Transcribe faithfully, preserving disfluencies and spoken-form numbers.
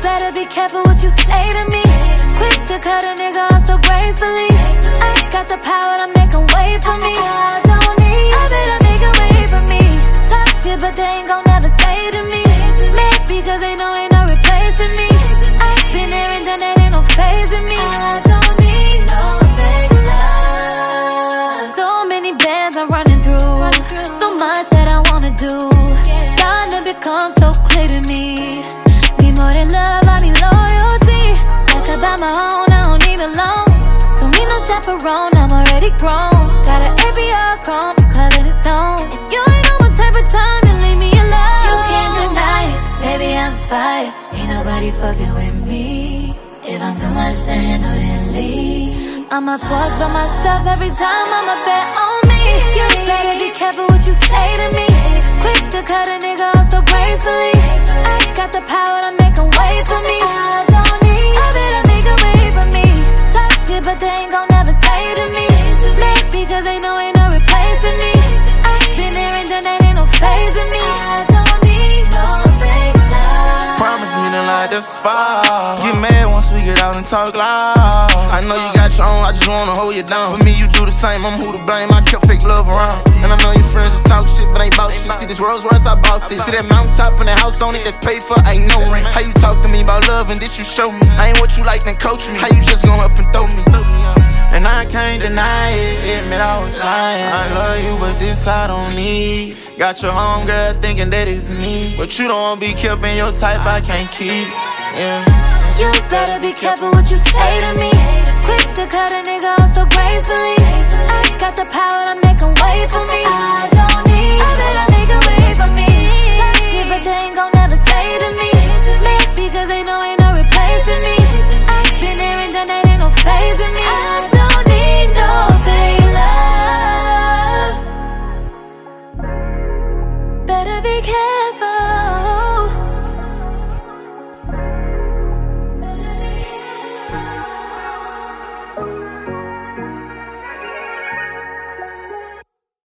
better be careful what you say to me. Quick to cut a nigga off so gracefully. I got the power to make him wait for me. I don't need, I better make him wait for me. Talk shit, but they ain't gon' never say to me. Maybe cause they know ain't no replacing me. I've been there and done that, ain't no phasing me. I don't need no fake love. So many bands I'm running through, so much that I wanna do. Starting to become so clear to me. Need more than love, I need loyalty. I could buy my own, I don't need a loan. Don't need no chaperone, I'm already grown. Got an A B R chrome, it's covered in stone. If you ain't on my type of time, then leave me alone. You can't deny it, baby, I'm fire. Ain't nobody fucking with me. If I'm too much to handle, then leave. I'm a force by myself every time, I'm a bet on me. You better be careful what you say to me. Quick to cut a nigga off so gracefully. I got the power to make him wait for me. I don't need, I better make him wait for me. Talk shit, but they ain't gon' never say to me. Maybe cause they know ain't no replacing me. I've been there and done that, ain't no phasing me. I don't need no fake love. Promise me to lie this far. Get mad once we get out and talk loud. I know you got your own, I just wanna hold you down. For me, you do the same, I'm who to blame. I kept fake love around. And I know your friends just talk shit, but ain't bout shit. See this Rolls Royce, I bought this. See that mountaintop and the house on it that's paid for, ain't no rent. How you talk to me about love and this you show me? I ain't what you like, then coach me. How you just gon' up and throw me? And I can't deny it, admit I was lying. I love you, but this I don't need. Got your homegirl thinking that it's me, but you don't wanna be kept in your type, I can't keep. Yeah. You better be careful what you say to me. Quick to cut a nigga off so gracefully. I got the power to make him wait for me. I don't need, I better make him wait for me. Talk shit, but they ain't gon' never say to me. Maybe cause they know ain't no replacing me.